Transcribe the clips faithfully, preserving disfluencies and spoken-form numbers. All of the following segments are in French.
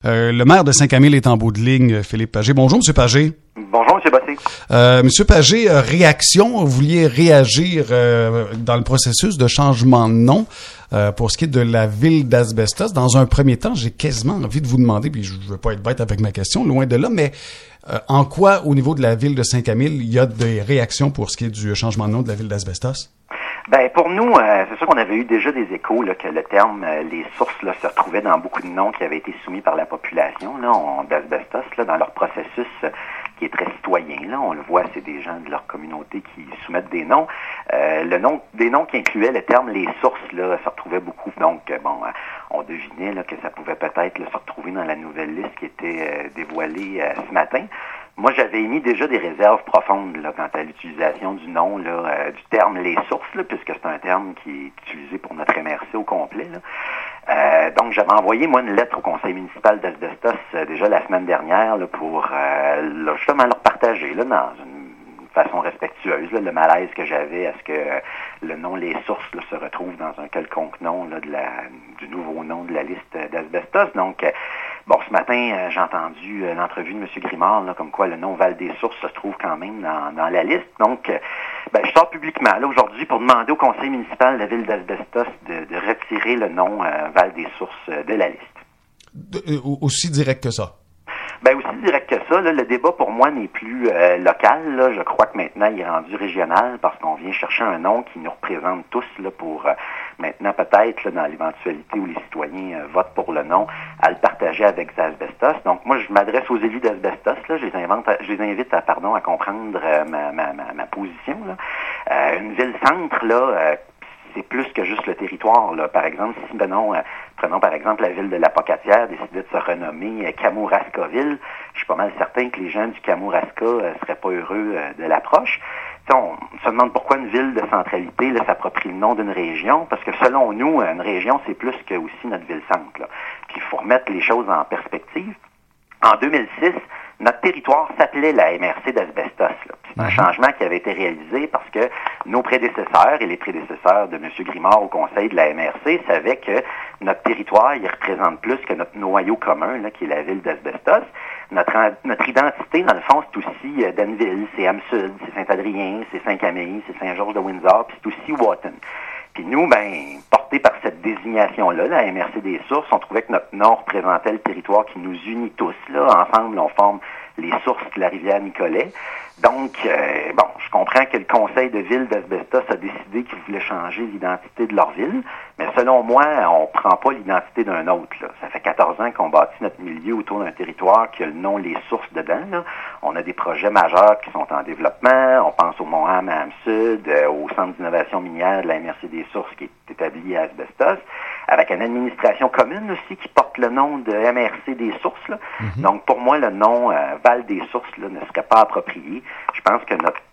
Euh, le maire de Saint-Camille est en bout de ligne, Philippe Pagé. Bonjour, M. Pagé. Bonjour, M. Bossé. Euh, M. Pagé, euh, réaction, vous vouliez réagir euh, dans le processus de changement de nom euh, pour ce qui est de la ville d'Asbestos. Dans un premier temps, j'ai quasiment envie de vous demander, puis je ne veux pas être bête avec ma question, loin de là, mais euh, en quoi, au niveau de la ville de Saint-Camille, il y a des réactions pour ce qui est du changement de nom de la ville d'Asbestos? Ben pour nous, euh, c'est sûr qu'on avait eu déjà des échos là, que le terme, euh, les sources là, se retrouvaient dans beaucoup de noms qui avaient été soumis par la population là, on, d'Asbestos là, dans leur processus euh, qui est très citoyen. Là, on le voit, c'est des gens de leur communauté qui soumettent des noms. Euh, le nom, des noms qui incluaient le terme les sources là, se retrouvaient beaucoup. Donc euh, bon, euh, on devinait là, que ça pouvait peut-être là, se retrouver dans la nouvelle liste qui était euh, dévoilée euh, ce matin. Moi, j'avais émis déjà des réserves profondes là, quant à l'utilisation du nom, là, euh, du terme les sources, là, puisque c'est un terme qui est utilisé pour notre M R C au complet. Là. Euh, donc, j'avais envoyé, moi, une lettre au conseil municipal d'Asbestos euh, déjà la semaine dernière là, pour euh, là, justement leur partager là, dans une façon respectueuse là, le malaise que j'avais à ce que euh, le nom les sources là, se retrouve dans un quelconque nom là, de la, du nouveau nom de la liste d'Asbestos. Donc, euh, bon, ce matin, euh, j'ai entendu euh, l'entrevue de M. Grimard, là, comme quoi le nom Val des Sources se trouve quand même dans, dans la liste. Donc, euh, ben, je sors publiquement là aujourd'hui pour demander au conseil municipal de la ville d'Asbestos de, de retirer le nom euh, Val des Sources euh, de la liste. De, euh, aussi direct que ça? Ben aussi direct que ça, là, le débat pour moi n'est plus euh, local. Là. Je crois que maintenant il est rendu régional parce qu'on vient chercher un nom qui nous représente tous là, pour euh, maintenant peut-être là, dans l'éventualité où les citoyens euh, votent pour le nom, à le partager avec Asbestos. Donc moi je m'adresse aux élus d'Asbestos, là, je les invite, à, je les invite à pardon à comprendre euh, ma, ma, ma, ma position. Là. Euh, une ville-centre là. Euh, c'est plus que juste le territoire. Là. Par exemple, si ben non, euh, prenons par exemple la ville de la Pocatière décidait de se renommer euh, Kamouraskaville, je suis pas mal certain que les gens du Kamouraska euh, seraient pas heureux euh, de l'approche. T'sais, on se demande pourquoi une ville de centralité là, s'approprie le nom d'une région, parce que selon nous, une région, c'est plus que aussi notre ville-centre. Là. Puis il faut remettre les choses en perspective. En deux mille six, notre territoire s'appelait la M R C d'Asbestos. Là. C'est un changement qui avait été réalisé parce que nos prédécesseurs et les prédécesseurs de M. Grimard au conseil de la M R C savaient que notre territoire, il représente plus que notre noyau commun, là, qui est la ville d'Asbestos. Notre, notre identité, dans le fond, c'est aussi euh, Danville, c'est Am-Sud, c'est Saint-Adrien, c'est Saint-Camille, c'est Saint-Georges-de-Windsor, puis c'est aussi Wotton. Puis nous, ben, portés par cette désignation-là, la M R C des Sources, on trouvait que notre nom représentait le territoire qui nous unit tous. Là, ensemble, on forme les sources de la rivière Nicolet. Donc, euh, bon, je comprends que le conseil de ville d'Asbestos a décidé qu'il voulait changer l'identité de leur ville, mais selon moi, on prend pas l'identité d'un autre. Là. Ça fait quatorze ans qu'on bâtit notre milieu autour d'un territoire qui a le nom Les Sources dedans. Là. On a des projets majeurs qui sont en développement. On pense au Mont-Ham à Am-Sud, euh, au Centre d'innovation minière de la M R C des Sources qui est établi à Asbestos, avec une administration commune aussi qui porte le nom de M R C des Sources. Là. Mm-hmm. Donc, pour moi, le nom euh, Val des Sources là, ne serait pas approprié. Je pense que notre,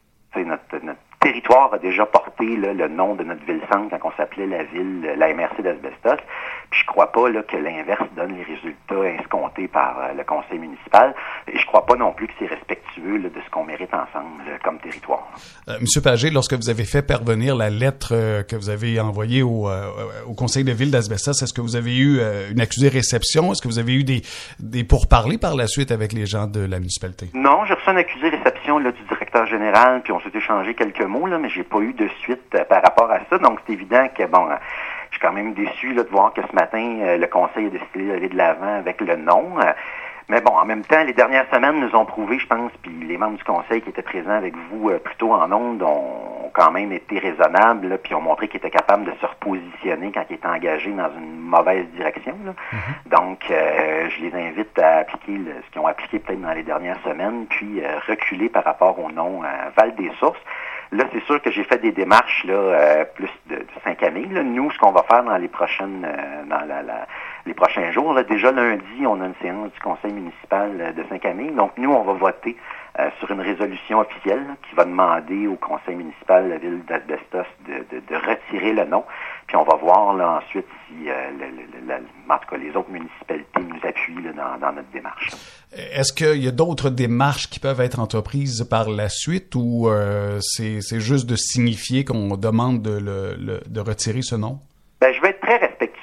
notre, notre territoire a déjà porté là, le nom de notre ville-centre quand on s'appelait la ville, la M R C d'Asbestos. Puis je crois pas là, que l'inverse donne les résultats escomptés par euh, le conseil municipal. Et je crois pas non plus que c'est respectueux là, de ce qu'on mérite ensemble là, comme territoire. Euh, Monsieur Pagé, lorsque vous avez fait parvenir la lettre euh, que vous avez envoyée au, euh, au conseil de ville d'Asbestos, est-ce que vous avez eu euh, une accusée réception? Est-ce que vous avez eu des, des pourparlers par la suite avec les gens de la municipalité? Non, j'ai reçu une accusée réception là, du directeur général, puis on s'est échangé quelques mots, là, mais j'ai pas eu de suite euh, par rapport à ça. Donc c'est évident que bon. Euh, Je suis quand même déçu là, de voir que ce matin, euh, le conseil a décidé d'aller de l'avant avec le nom. Euh, mais bon, en même temps, les dernières semaines nous ont prouvé, je pense, puis les membres du conseil qui étaient présents avec vous euh, plus tôt en ondes ont quand même été raisonnables, là, puis ont montré qu'ils étaient capables de se repositionner quand ils étaient engagés dans une mauvaise direction. Là. Mm-hmm. Donc, euh, je les invite à appliquer le, ce qu'ils ont appliqué peut-être dans les dernières semaines, puis euh, reculer par rapport au nom euh, Val des Sources. Là, c'est sûr que j'ai fait des démarches là, euh, plus de, de Saint-Camille. Là. Nous, ce qu'on va faire dans les prochaines, euh, dans la, la, les prochains jours, là, déjà lundi, on a une séance du conseil municipal de Saint-Camille. Donc, nous, on va voter euh, sur une résolution officielle là, qui va demander au conseil municipal de la ville d'Asbestos de, de, de retirer le nom. Puis on va voir là ensuite si euh, le, le, le, en tout cas les autres municipalités nous appuient là, dans, dans notre démarche. Est-ce qu'il y a d'autres démarches qui peuvent être entreprises par la suite ou euh, c'est, c'est juste de signifier qu'on demande de, le, le, de retirer ce nom? Ben, je vais être très respectueux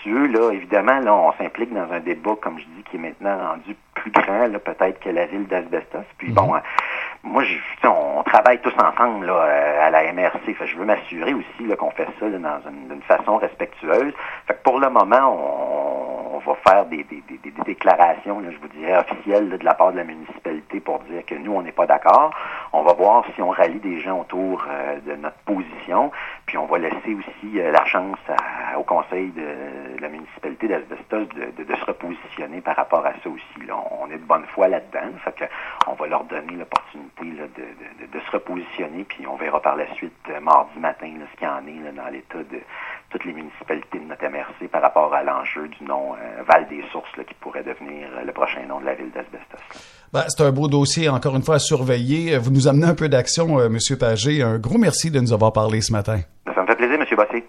respectueux. Là, évidemment, là, on s'implique dans un débat, comme je dis, qui est maintenant rendu plus grand, là, peut-être que la ville d'Asbestos. Puis mm-hmm. bon, euh, moi, je, on travaille tous ensemble là, à la M R C. Fait, je veux m'assurer aussi là, qu'on fait ça là, dans une, d'une façon respectueuse. Fait que pour le moment, on, on va faire des, des, des, des déclarations, là, je vous dirais, officielles là, de la part de la municipalité pour dire que nous, on n'est pas d'accord. On va voir si on rallie des gens autour euh, de notre position. Puis on va laisser aussi euh, la chance à, au conseil de, de la municipalité d'Asbestos de, de, de se repositionner par rapport à ça aussi. Là. On est de bonne foi là-dedans. Fait que on va leur donner l'opportunité là, de, de, de, de se repositionner, puis on verra par la suite, euh, mardi matin, là, ce qu'il y en est là, dans l'état de toutes les municipalités de notre M R C par rapport à l'enjeu du nom euh, Val-des-Sources, là, qui pourrait devenir euh, le prochain nom de la ville d'Asbestos. Ben, c'est un beau dossier, encore une fois, à surveiller. Vous nous amenez un peu d'action, euh, M. Pagé. Un gros merci de nous avoir parlé ce matin. Ça me fait plaisir, M. Bossé.